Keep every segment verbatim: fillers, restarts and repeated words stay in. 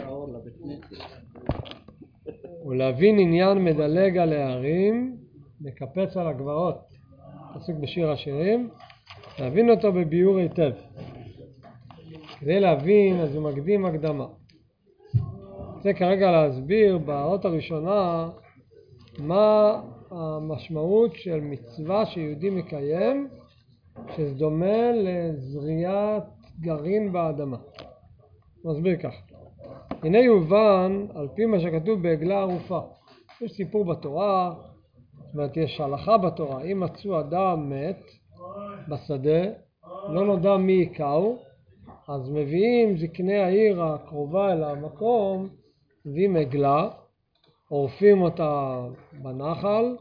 ולהבין עניין מדלג על הערים, מקפץ על הגבעות, פסוק בשיר השירים, להבין אותו בביאור היטב. כדי להבין, אז הוא מקדים הקדמה. זה כרגע להסביר באות הראשונה מה המשמעות של מצווה שיהודי מקיים, שזה דומה לזריעת גרעין באדמה. נסביר כך. הנה יובן על פי מה שכתוב בעגלה ערופה. יש סיפור בתורה, זאת אומרת יש הלכה בתורה, אם מצאו אדם מת בשדה, לא נודע מי יקהו, אז מביאים זקני העיר הקרובה אל המקום, מביאים עגלה, עורפים אותה בנחל,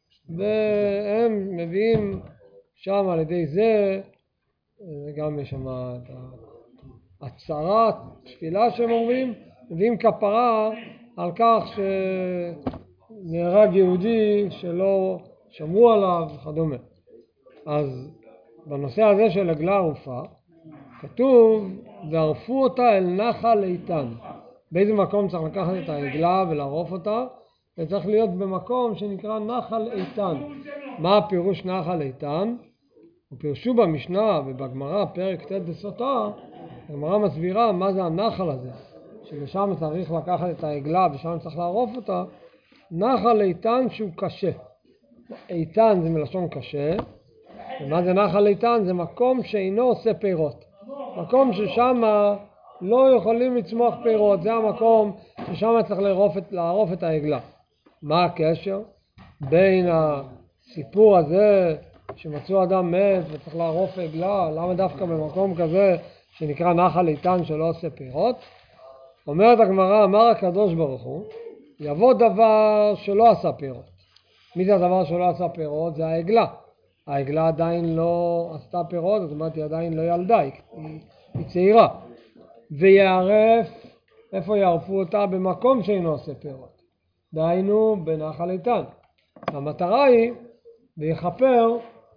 והם מביאים שם על ידי זה, גם יש שם את הצהרת תפילה שהם אומרים, מביאים כפרה על כך שנהרג יהודי שלא שמרו עליו וכדומה. אז בנושא הזה של עגלה ערופה, כתוב, וערפו אותה אל נחל איתן. באיזה מקום צריך לקחת את העגלה ולערוף אותה? זה צריך להיות במקום שנקרא נחל איתן. מה הפירוש נחל איתן? ופירשו במשנה ובגמרא, פרק ט' בסוטה, הגמרא מסבירה מה זה הנחל הזה, שבשם צריך לקחת את העגלה ושם צריך לערוף אותה. נחל איתן שהוא קשה. איתן זה מלשון קשה. ומה זה נחל איתן? זה מקום שאינו עושה פירות. מקום ששם לא יכולים לצמוח פירות. זה המקום ששם צריך לערוף את, לערוף את העגלה. מה הקשר בין הסיפור הזה שמצאו אדם מת וצריך לערוף עגלה? למה דווקא במקום כזה שנקרא נחל איתן שלא עושה פירות? אומרת הגמרא, אמר הקדוש ברוך הוא, יבוא דבר שלא עשה פירות. מי זה הדבר שלא עשה פירות? זה העגלה. העגלה עדיין לא עשתה פירות, זאת אומרת היא עדיין לא ילדה, היא, היא צעירה. ויערף, איפה יערפו אותה? במקום שאינו עושה פירות. דהיינו בנחל איתן. המטרה היא ויחפר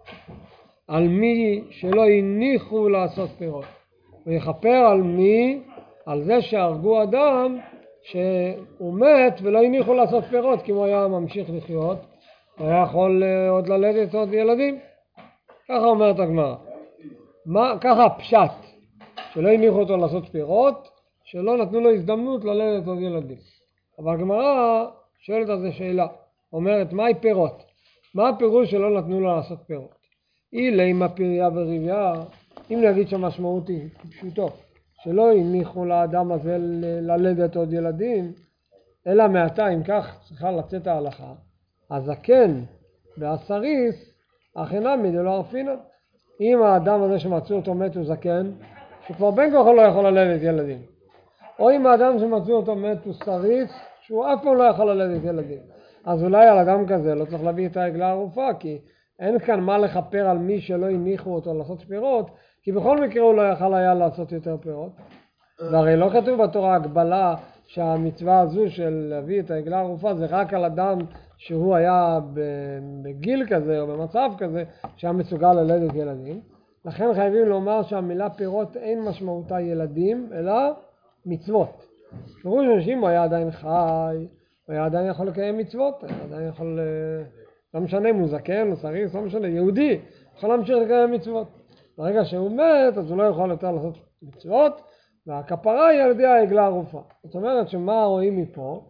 על מי שלא הניחו לעשות פירות. ויחפר על מי? על זה שהרגו אדם שהוא מת ולא הניחו לעשות פירות, כי הוא היה ממשיך לחיות, הוא היה יכול עוד ללדת עוד ילדים. ככה אומרת הגמרא. מה, ככה הפשט, שלא הניחו אותו לעשות פירות, שלא נתנו לו הזדמנות ללדת עוד ילדים. אבל הגמרא שואלת על זה שאלה, אומרת, מהי פירות? מה הפירוש שלא נתנו לו לעשות פירות? אי לימה פריה וריביה, אם נגיד שהמשמעות היא פשוטו, שלא הניחו לאדם הזה ללדת עוד ילדים, אלא מעתה, אם כך צריכה לצאת ההלכה, הזקן והסריס, החינמי דלא ערפינן. אם האדם הזה שמצאו אותו מת הוא זקן, שכבר בין כוחו לא יכול ללדת ילדים. או אם האדם שמצאו אותו מת הוא סריס, שהוא אף פעם לא יכול ללדת ילדים. אז אולי על אדם כזה לא צריך להביא את העגלה הערופה, כי אין כאן מה לחפר על מי שלא הניחו אותו לעשות פירות, כי בכל מקרה הוא לא יכול היה לעשות יותר פירות. והרי לא כתוב בתורה הגבלה שהמצווה הזו של להביא את העגלה הערופה זה רק על אדם שהוא היה בגיל כזה או במצב כזה שהיה מסוגל ללדת ילדים. לכן חייבים לומר שהמילה פירות אין משמעותה ילדים אלא מצוות. פירוש אנשים הוא היה עדיין חי, הוא היה עדיין יכול לקיים מצוות, הוא עדיין יכול, לא משנה אם הוא זקן או סריס, לא משנה, יהודי יכול להמשיך לקיים מצוות. ברגע שהוא מת אז הוא לא יכול יותר לעשות מצוות, והכפרה היא על ידי העגלה הערופה. זאת אומרת שמה רואים מפה?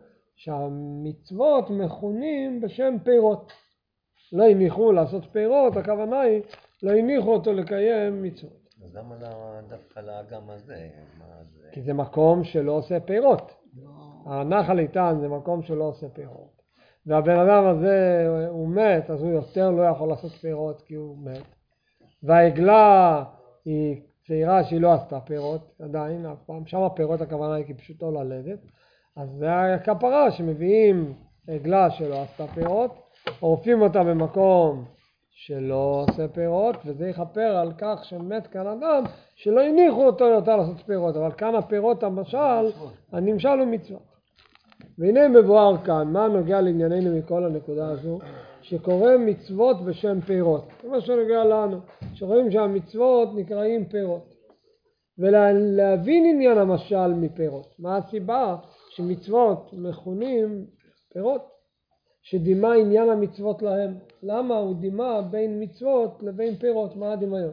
שהמצוות מכונים בשם פירות. לא הניחו לעשות פירות, הכוונה היא לא הניחו אותו לקיים מצוות. אז למה דווקא לאגם הזה? זה... כי זה מקום שלא עושה פירות. לא. הנחל איתן זה מקום שלא עושה פירות. והבן אדם הזה הוא מת, אז הוא יותר לא יכול לעשות פירות כי הוא מת. והעגלה היא צעירה שהיא לא עשתה פירות עדיין, אף פעם. שם הפירות הכוונה היא כי פשוטו ללדת. אז זה הכפרה שמביאים עגלה שלא עשתה פירות, עורפים אותה במקום שלא עושה פירות, וזה יכפר על כך שמת כאן אדם שלא הניחו אותו יותר לעשות פירות, אבל כאן הפירות המשל, הנמשל הוא מצווה. והנה מבואר כאן, מה נוגע לענייננו מכל הנקודה הזו, שקורא מצוות בשם פירות. זה מה שנוגע לנו, שרואים שהמצוות נקראים פירות. ולהבין עניין המשל מפירות. מה הסיבה שמצוות מכונים פירות? שדימה עניין המצוות להם. למה הוא דימה בין מצוות לבין פירות? מה הדמיון?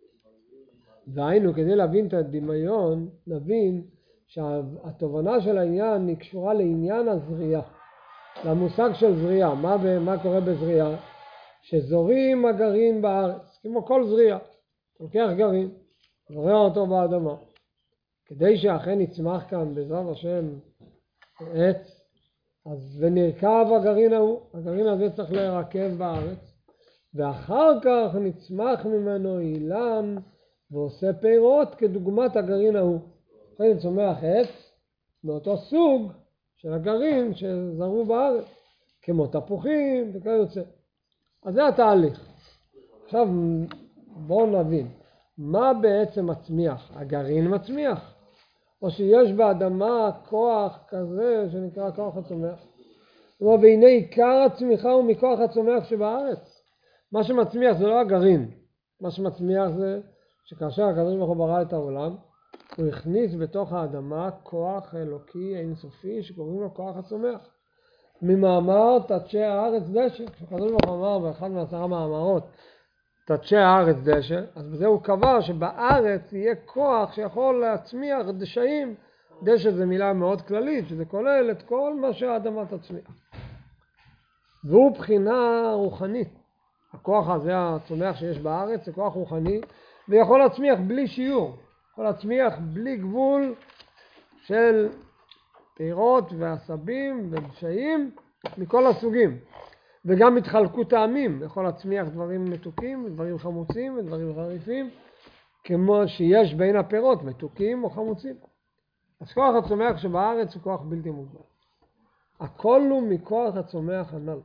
והיינו, כדי להבין את הדמיון, נבין שהתובנה של העניין היא קשורה לעניין הזריעה, למושג של זריעה. מה, מה קורה בזריעה? שזורים הגרעין בארץ, כמו כל זריעה. לוקח גרעין, זורע אותו באדמה. כדי שאכן יצמח כאן בעזרת השם עץ, אז ונרכב הגרעין ההוא, הגרעין הזה צריך להירקב בארץ, ואחר כך נצמח ממנו אילן ועושה פירות כדוגמת הגרעין ההוא. אחרי צומח עץ מאותו סוג של הגרעין שזרו בארץ, כמו תפוחים וכיוצא. אז זה התהליך. עכשיו בואו נבין, מה בעצם מצמיח? הגרעין מצמיח, או שיש באדמה כוח כזה שנקרא כוח הצומח? כלומר, והנה עיקר הצמיחה הוא מכוח הצומח שבארץ. מה שמצמיח זה לא הגרעין, מה שמצמיח זה שכאשר הקדוש ברוך הוא ברא את העולם, הוא הכניס בתוך האדמה כוח אלוקי אינסופי שקוראים לו כוח הצומח. ממאמר תדשא הארץ דשא, כשהקדוש ברוך הוא אמר באחד מעשרה מאמרות תדשא הארץ דשא, אז בזה הוא קבע שבארץ יהיה כוח שיכול להצמיח דשאים. דשא זה מילה מאוד כללית, שזה כולל את כל מה שהאדמה תצמיח. והוא בחינה רוחנית. הכוח הזה הצומח שיש בארץ זה כוח רוחני, ויכול להצמיח בלי שיעור, יכול להצמיח בלי גבול של פירות ועשבים ודשאים מכל הסוגים. וגם התחלקות טעמים, יכול להצמיח דברים מתוקים, דברים חמוצים ודברים חריפים, כמו שיש בין הפירות, מתוקים או חמוצים. אז כוח הצומח שבארץ הוא כוח בלתי מוגבל. הכל הוא מכוח הצומח הנ"ל.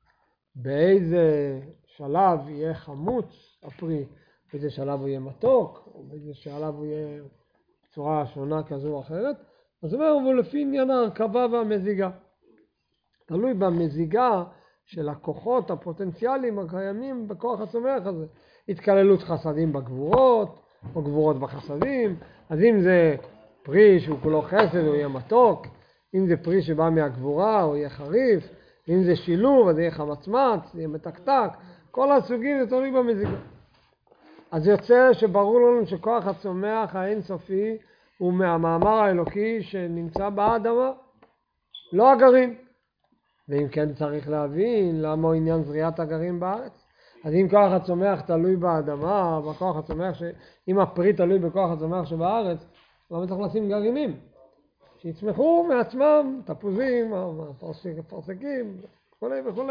באיזה שלב יהיה חמוץ הפרי, באיזה שלב הוא יהיה מתוק, או באיזה שלב הוא יהיה בצורה שונה כזו או אחרת, אז הוא אומר, הוא לפי עניין ההרכבה והמזיגה. תלוי במזיגה של הכוחות הפוטנציאליים הקיימים בכוח הצומח הזה. התקללות חסדים בגבורות, או גבורות בחסדים. אז אם זה פרי שהוא כולו חסד, הוא יהיה מתוק. אם זה פרי שבא מהגבורה, הוא יהיה חריף. אם זה שילוב, אז יהיה חמצמץ, יהיה מתקתק. כל הסוגים זה תלוי במזיגה. אז יוצא שברור לנו שכוח הצומח האינסופי הוא מהמאמר האלוקי שנמצא באדמה, לא הגרעין. ואם כן צריך להבין למה הוא עניין זריעת הגרעין בארץ. אז אם כוח הצומח תלוי באדמה, בכוח הצומח ש... אם הפרי תלוי בכוח הצומח שבארץ, למה צריך לשים גרעינים? שיצמחו מעצמם, תפוזים, פרסקים, וכו' וכו'.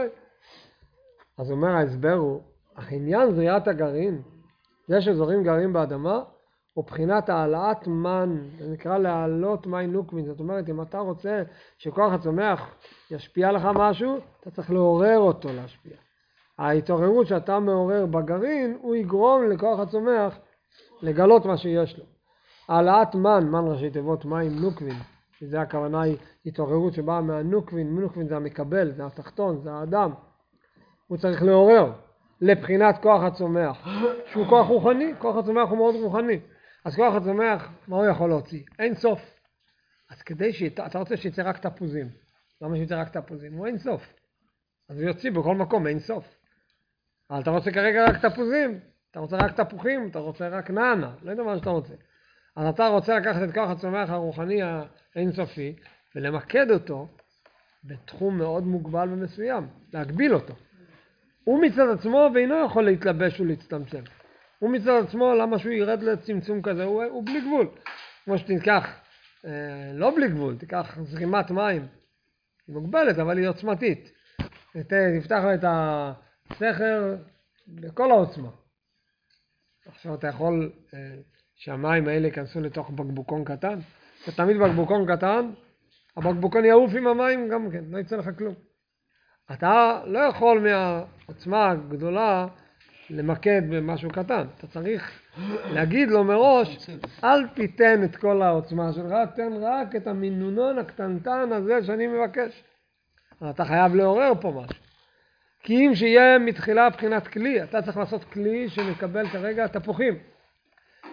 אז אומר ההסבר הוא, אך עניין זריעת הגרעין, זה שזורים גרעין באדמה, הוא בחינת העלאת מן, זה נקרא להעלות מי נוקבין. זאת אומרת, אם אתה רוצה שכוח הצומח ישפיע לך משהו, אתה צריך לעורר אותו להשפיע. ההתעוררות שאתה מעורר בגרעין, הוא יגרום לכוח הצומח לגלות מה שיש לו. העלאת מן, מן ראשי תיבות מים נוקבין, שזה הכוונה היא התעוררות שבאה מהנוקבין, נוקבין זה המקבל, זה התחתון, זה האדם. הוא צריך לעורר לבחינת כוח הצומח, שהוא כוח רוחני, כוח הצומח הוא מאוד רוחני. אז כוח הצומח, מה הוא יכול להוציא? אין סוף. אז כדי שאתה, אתה רוצה שיצא רק תפוזים. למה שיצא רק תפוזים? הוא אין סוף. אז הוא יוציא בכל מקום, אין סוף. אבל אתה רוצה כרגע רק תפוזים, אתה רוצה רק תפוחים, אתה רוצה רק נענה, לא יודע מה שאתה רוצה. אז אתה רוצה לקחת את כוח הצומח הרוחני האינסופי, ולמקד אותו בתחום מאוד מוגבל ומסוים, להגביל אותו. הוא מצד עצמו ואינו יכול להתלבש ולהצטמצם. הוא מצד עצמו, למה שהוא ירד לצמצום כזה, הוא, הוא בלי גבול. כמו שתיקח, אה, לא בלי גבול, תיקח זרימת מים, היא מוגבלת אבל היא עוצמתית. תפתח לה את הסכר בכל העוצמה. עכשיו אתה יכול אה, שהמים האלה ייכנסו לתוך בקבוקון קטן, ותמיד בקבוקון קטן, הבקבוקון יעוף עם המים גם כן, לא יצא לך כלום. אתה לא יכול מהעוצמה הגדולה למקד במשהו קטן. אתה צריך להגיד לו מראש, אל תיתן את כל העוצמה שלך, תן רק את המינונון הקטנטן הזה שאני מבקש. אתה חייב לעורר פה משהו. כי אם שיהיה מתחילה בחינת כלי, אתה צריך לעשות כלי שמקבל כרגע תפוחים.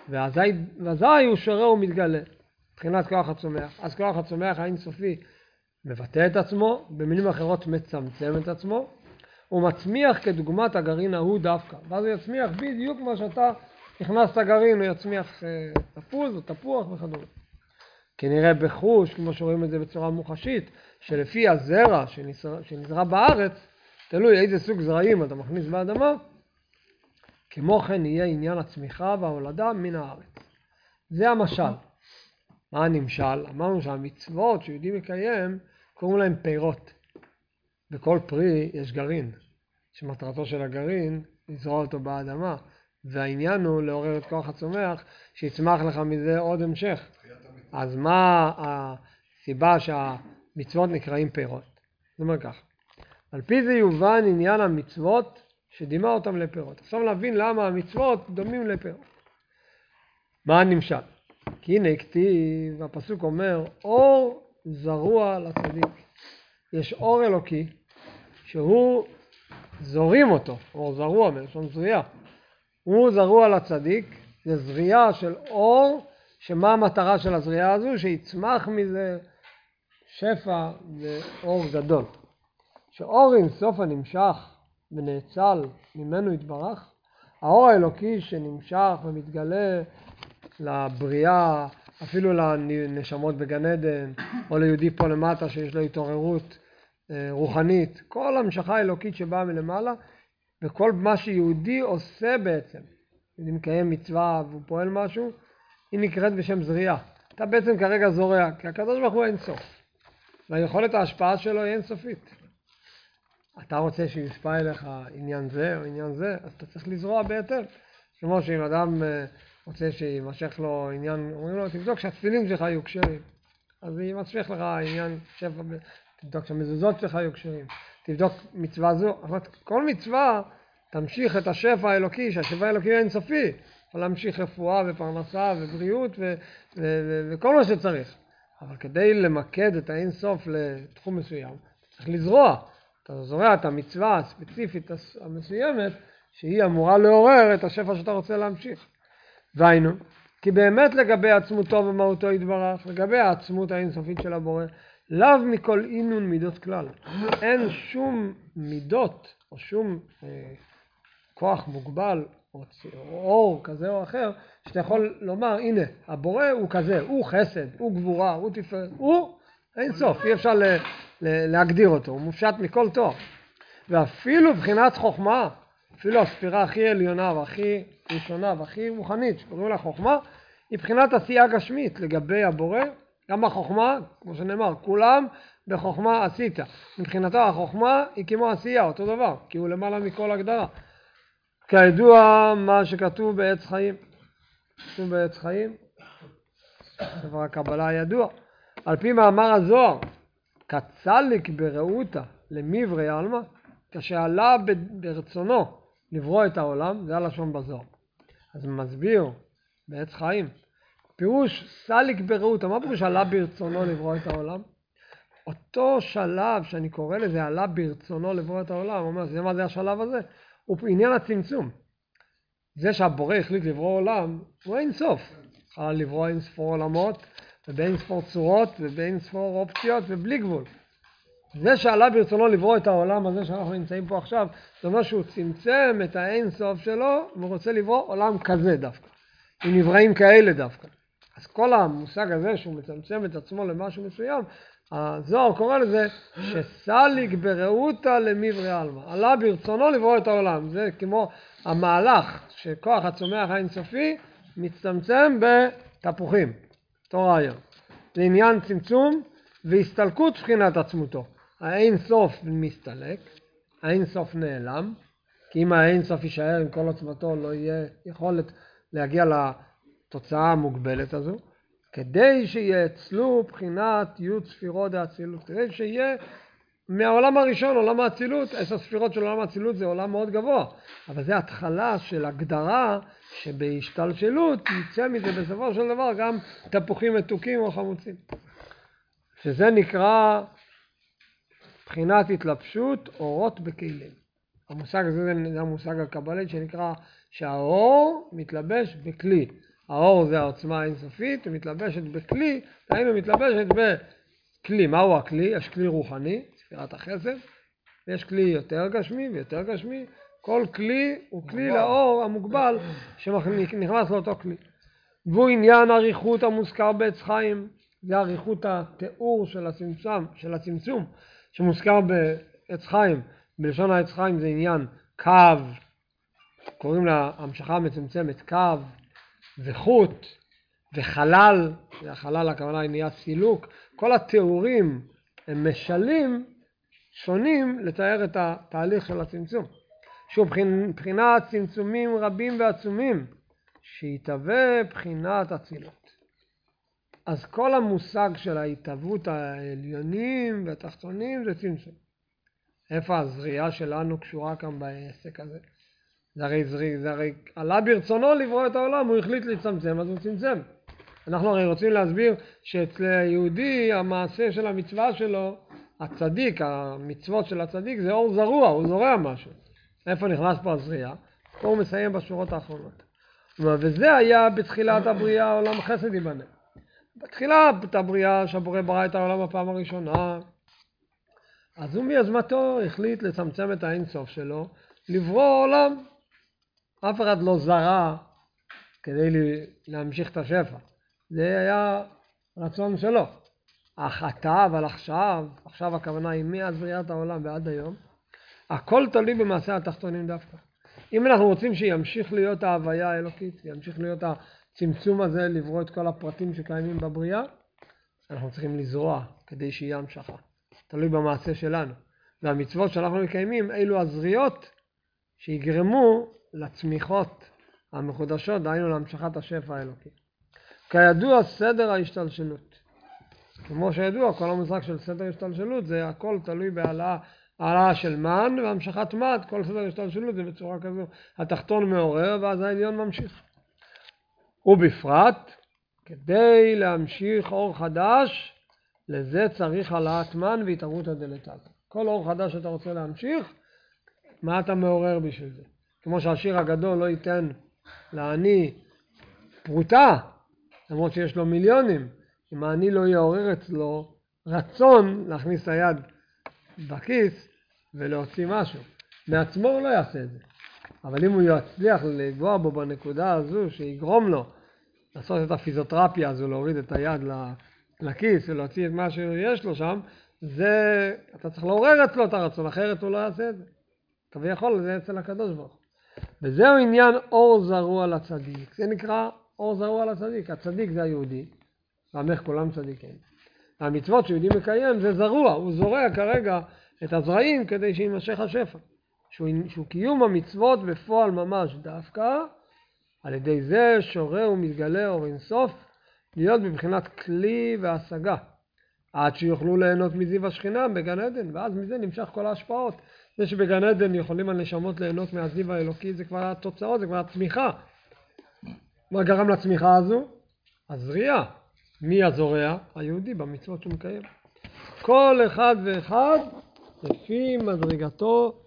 ואזי, ואזי הוא שורר ומתגלה, מבחינת כוח הצומח. אז כוח הצומח האינסופי מבטא את עצמו, במילים אחרות מצמצם את עצמו, הוא מצמיח כדוגמת הגרעין ההוא דווקא. ואז הוא יצמיח בדיוק מה שאתה הכנסת גרעין, הוא יצמיח אה, תפוז או תפוח וכדומה. כנראה בחוש, כמו שרואים את זה בצורה מוחשית, שלפי הזרע שנזרע, שנזרע בארץ, תלוי איזה סוג זרעים אתה מכניס באדמה, כמו כן יהיה עניין הצמיחה וההולדה מן הארץ. זה המשל. מה הנמשל? אמרנו שהמצוות שיהודי מקיים, קוראים להם פירות. בכל פרי יש גרעין, שמטרתו של הגרעין לזרוע אותו באדמה, והעניין הוא לעורר את כוח הצומח, שיצמח לך מזה עוד המשך. אז מה הסיבה שהמצוות נקראים פירות? זאת אומרת כך, על פי זה יובן עניין המצוות שדימה אותם לפירות. עכשיו להבין למה המצוות דומים לפירות. מה הנמשל? כי הנה כתיב, הפסוק אומר, אור זרוע לצדיק. יש אור אלוקי שהוא זורים אותו, אור זרוע מלשון זריעה. הוא זרוע לצדיק, זה זריעה של אור, שמה המטרה של הזריעה הזו? שיצמח מזה שפע ואור גדול. שאור אינסוף הנמשך ונאצל ממנו יתברך, האור האלוקי שנמשך ומתגלה לבריאה, אפילו לנשמות בגן עדן, או ליהודי פה למטה שיש לו התעוררות רוחנית, כל המשכה האלוקית שבאה מלמעלה, וכל מה שיהודי עושה בעצם, אם מקיים מצווה והוא פועל משהו, היא נקראת בשם זריעה. אתה בעצם כרגע זורע, כי הקדוש ברוך הוא אין סוף, והיכולת ההשפעה שלו היא אינסופית. אתה רוצה שיושפע אליך עניין זה או עניין זה, אז אתה צריך לזרוע בהיטב. כמו שאם אדם רוצה שימשך לו עניין, אומרים לו, תבדוק שהתפילין שלך יהיו כשרים. אז היא ימשך לך עניין שפע, תבדוק שהמזוזות שלך יהיו כשרים. תבדוק מצווה זו. כל מצווה תמשיך את השפע האלוקי, שהשפע האלוקי הוא אינסופי. יכול להמשיך רפואה ופרנסה ובריאות ו- ו- ו- וכל מה שצריך. אבל כדי למקד את האינסוף לתחום מסוים, צריך לזרוע. אתה זורע את המצווה הספציפית המסוימת, שהיא אמורה לעורר את השפע שאתה רוצה להמשיך. והיינו, כי באמת לגבי עצמותו ומהותו יתברך, לגבי העצמות האינסופית של הבורא, לאו מכל אינון מידות כלל. אין שום מידות או שום אה, כוח מוגבל או, או אור כזה או אחר, שאתה יכול לומר, הנה, הבורא הוא כזה, הוא חסד, הוא גבורה, הוא תפארת, הוא אינסוף, אי אפשר ל, ל, להגדיר אותו, הוא מופשט מכל תואר. ואפילו בחינת חוכמה, אפילו הספירה הכי עליונה והכי ראשונה והכי רוחנית שקוראים לה חוכמה, היא בחינת עשייה גשמית לגבי הבורא. גם החוכמה, כמו שנאמר, כולם בחוכמה עשית. מבחינתו החוכמה היא כמו עשייה, אותו דבר, כי הוא למעלה מכל הגדרה. כידוע מה שכתוב בעץ חיים. כתוב בעץ חיים, ספר הקבלה הידוע. על פי מאמר הזוהר, כצליק ברעותה למברי עלמא, כשעלה ברצונו לברוא את העולם, זה הלשון בזוהר. אז מסביר בעץ חיים, פירוש סליק ברעותה, מה פירוש עלה ברצונו לברוא את העולם? אותו שלב שאני קורא לזה עלה ברצונו לברוא את העולם, הוא אומר, זה מה זה השלב הזה? הוא עניין הצמצום. זה שהבורא החליט לברוא עולם, הוא אין סוף. יכול לברוא אין ספור עולמות, ובין ספור צורות, ובין ספור אופציות, ובלי גבול. זה שעלה ברצונו לברוא את העולם הזה שאנחנו נמצאים פה עכשיו, זאת אומרת שהוא צמצם את האין סוף שלו, והוא רוצה לברוא עולם כזה דווקא. עם נבראים כאלה דווקא. אז כל המושג הזה שהוא מצמצם את עצמו למשהו מסוים, הזוהר קורא לזה שסליק ברעותה למברי עלמא. עלה ברצונו לברוא את העולם. זה כמו המהלך שכוח הצומח האינסופי מצטמצם בתפוחים. אותו רעיון. זה עניין צמצום והסתלקות בחינת עצמותו. האין סוף מסתלק, האין סוף נעלם, כי אם האין סוף יישאר עם כל עצמתו לא יהיה יכולת להגיע לתוצאה המוגבלת הזו. כדי שיצלו בחינת י' ספירות האצילות, כדי שיהיה מהעולם הראשון, עולם האצילות, עשר ספירות של עולם האצילות זה עולם מאוד גבוה, אבל זה התחלה של הגדרה שבהשתלשלות יצא מזה בסופו של דבר גם תפוחים מתוקים או חמוצים. שזה נקרא בחינת התלבשות אורות בכלים. המושג הזה זה המושג הקבלי שנקרא שהאור מתלבש בכלי. האור זה העוצמה האינסופית, היא מתלבשת בכלי, היינו מתלבשת בכלי. מהו הכלי? יש כלי רוחני, ספירת החסד, ויש כלי יותר גשמי ויותר גשמי. כל כלי הוא כלי לאור המוגבל שנכנס לאותו כלי. והוא עניין אריכות המוזכר בעץ חיים, זה אריכות התיאור של הצמצום, של הצמצום שמוזכר בעץ חיים. בלשון העץ חיים זה עניין קו, קוראים לה המשכה מצמצמת קו, וחוט, וחלל, החלל הכוונה היא נהיה סילוק. כל התיאורים הם משלים שונים לתאר את התהליך של הצמצום. שהוא בחינת צמצומים רבים ועצומים, שיתהווה בחינת אצילות. אז כל המושג של ההתהוות העליונים והתחתונים זה צמצום. איפה הזריעה שלנו קשורה כאן בעסק הזה? זה הרי, זרי, זה הרי עלה ברצונו לברוא את העולם, הוא החליט לצמצם, אז הוא צמצם. אנחנו הרי רוצים להסביר שאצל היהודי המעשה של המצווה שלו, הצדיק, המצוות של הצדיק זה אור זרוע, הוא זורע משהו. איפה נכנס פה הזריעה? פה הוא מסיים בשורות האחרונות. וזה היה בתחילת הבריאה, עולם חסד ייבנה. בתחילת הבריאה שהבורא ברא את העולם בפעם הראשונה, אז הוא מיוזמתו החליט לצמצם את האינסוף שלו, לברוא עולם. אף אחד לא זרע כדי להמשיך את השפע. זה היה רצון שלו. אך אתה, אבל עכשיו, עכשיו הכוונה היא מאז בריאת העולם ועד היום, הכל תלוי במעשה התחתונים דווקא. אם אנחנו רוצים שימשיך להיות ההוויה האלוקית, ימשיך להיות הצמצום הזה, לברוא את כל הפרטים שקיימים בבריאה, אנחנו צריכים לזרוע כדי שיהיה המשכה. תלוי במעשה שלנו. והמצוות שאנחנו מקיימים, אלו הזריעות שיגרמו לצמיחות המחודשות, דהיינו להמשכת השפע האלוקי. כידוע סדר ההשתלשלות. כמו שידוע, כל המושג של סדר השתלשלות זה הכל תלוי בהעלאה, העלאה של מן והמשכת מד, כל סדר השתלשלות זה בצורה כזו. התחתון מעורר ואז העליון ממשיך. ובפרט, כדי להמשיך אור חדש, לזה צריך העלאת מן והתערותא דלתתא. כל אור חדש שאתה רוצה להמשיך, מה אתה מעורר בשביל זה? כמו שהשיר הגדול לא ייתן לעני פרוטה, למרות שיש לו מיליונים, אם העני לא יעורר אצלו רצון להכניס את היד בכיס ולהוציא משהו. מעצמו הוא לא יעשה את זה. אבל אם הוא יצליח לגוע בו בנקודה הזו שיגרום לו לעשות את הפיזיותרפיה הזו, להוריד את היד לכיס ולהוציא את מה שיש לו שם, זה, אתה צריך לעורר אצלו את הרצון, אחרת הוא לא יעשה את זה. כביכול זה אצל הקדוש ברוך הוא. וזהו עניין אור זרוע לצדיק. זה נקרא אור זרוע לצדיק. הצדיק זה היהודי, ועמך כולם צדיקים. והמצוות שיהודי מקיים זה זרוע, הוא זורע כרגע את הזרעים כדי שימשך השפע. שהוא, שהוא קיום המצוות בפועל ממש דווקא, על ידי זה שורה ומתגלה אור אינסוף, להיות בבחינת כלי והשגה, עד שיוכלו ליהנות מזיו השכינה בגן עדן, ואז מזה נמשך כל ההשפעות. זה שבגן עדן יכולים הנשמות ליהנות מהזיו האלוקי, זה כבר התוצאות, זה כבר הצמיחה. מה גרם לצמיחה הזו? הזריעה. מי הזורע? היהודי במצוות שהוא מקיים. כל אחד ואחד לפי מדרגתו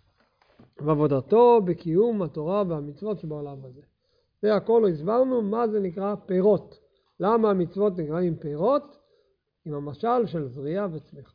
ועבודתו בקיום התורה והמצוות שבעולם הזה. זה הכל הסברנו מה זה נקרא פירות. למה המצוות נקראים פירות? עם המשל של זריעה וצמיחה.